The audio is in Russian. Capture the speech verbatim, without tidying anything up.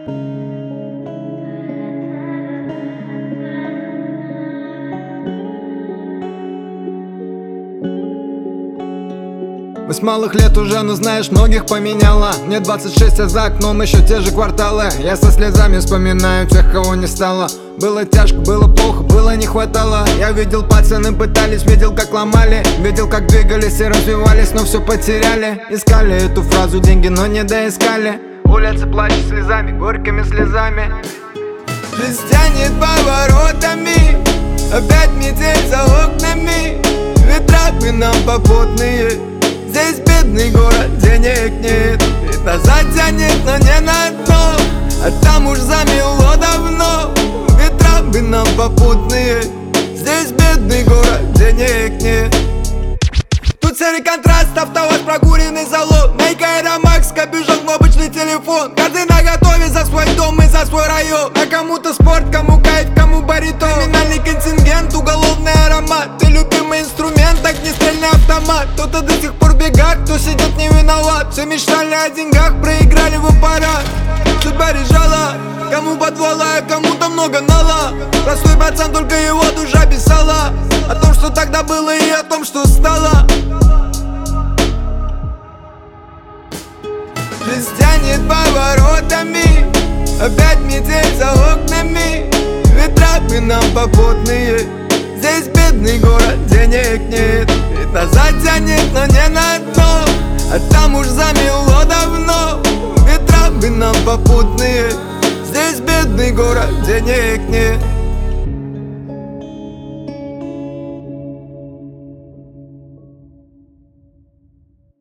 Мы с малых лет уже, ну знаешь, многих поменяла. Мне двадцать шесть, а за окном еще те же кварталы. Я со слезами вспоминаю тех, кого не стало. Было тяжко, было плохо, было не хватало. Я видел, пацаны пытались, видел, как ломали. Видел, как двигались и развивались, но все потеряли. Искали эту фразу деньги, но не доискали. Улицы плачут слезами, горькими слезами. Жизнь тянет поворотами, опять метель за окнами. Ветра бы нам попутные. Здесь бедный город, денег нет. Ведь назад тянет, но не на дно. А там уж замело давно. Ветра бы нам попутные. Здесь бедный город, денег нет. Тут серый контраст, автовоз, прокуренный залон. Нейка, Аэромакс, капюшон, кнопочный телефон. Каждый наготове за свой дом и за свой район. А кому-то спорт, кому кайф, кому баритон. Криминальный контингент, уголовный аромат. Ты любимый инструмент, огнестрельный автомат. Кто-то до сих пор в бегах, кто сидит не виноват. Все мечтали о деньгах, проиграли в аппарат. Судьба решала, кому подвала, а кому-то много нала. Простой пацан, только его душа писала о том, что тогда было, и о том, что стало. Жизнь тянет поворотами, опять метель за окнами. Ветра бы нам попутные. Здесь бедный город, денег нет. Ведь назад тянет, но не на дно. А там уж замело давно. Ветра бы нам попутные. Здесь бедный город, денег нет.